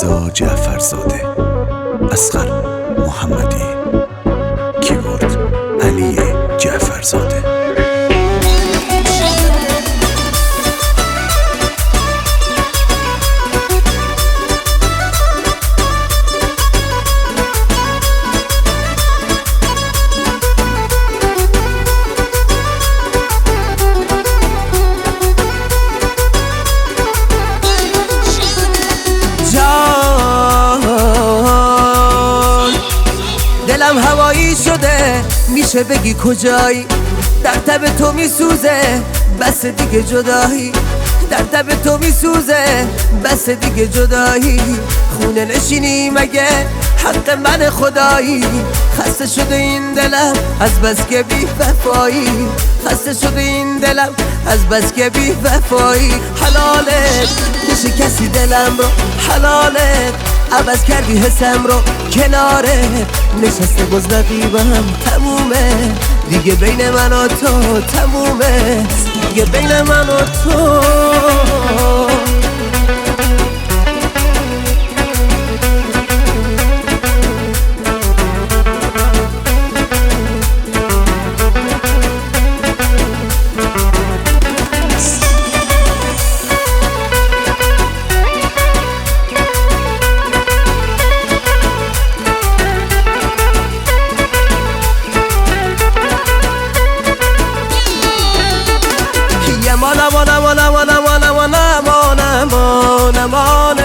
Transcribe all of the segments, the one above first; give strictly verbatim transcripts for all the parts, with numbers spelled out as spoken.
رضا جعفرزاده، اصغر محمدی، کیبورد علی جعفرزاده. دلم هوایی شده، میشه بگی کجایی؟ در تب تو میسوزه، بس دیگه جدایی. در تب تو میسوزه، بس دیگه جدایی. خونه نشینی مگه حق من خدایی؟ خسته شده این دلم از بس که بی وفایی. خسته شده این دلم از بس که بی وفایی. حلالت میشه کسی دلم رو، حلالت عوض کردی حسم رو. کناره نشسته باز رقیبم، تمومه دیگه بین من و تو، تمومه دیگه بین من و تو. مانا مانا مانا مانا مانا مانا مانا مانا مانا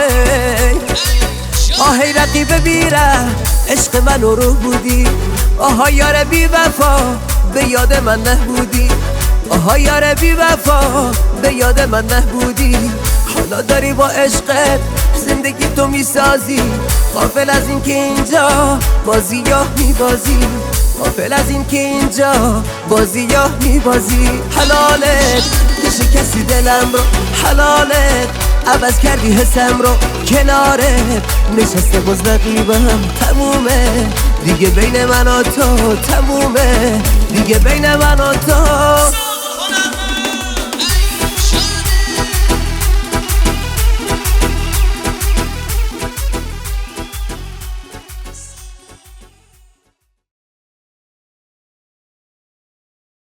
آهی رقیب بیره عشق من رو بودی. آها یار بی وفا به یاد من نبودی. آها یار بی وفا به یاد من نبودی. حالا داری با عشقت زندگی تو میسازی، غافل از این که اینجا بازی یا میبازی. غافل از این که اینجا بازی یا میبازی. حلالت میشه کسی دلم رو، حلالت عوض کردی حسم رو. کناره نشسته باز رقیبم، تمومه دیگه بین من و تو، تمومه دیگه بین من و تو.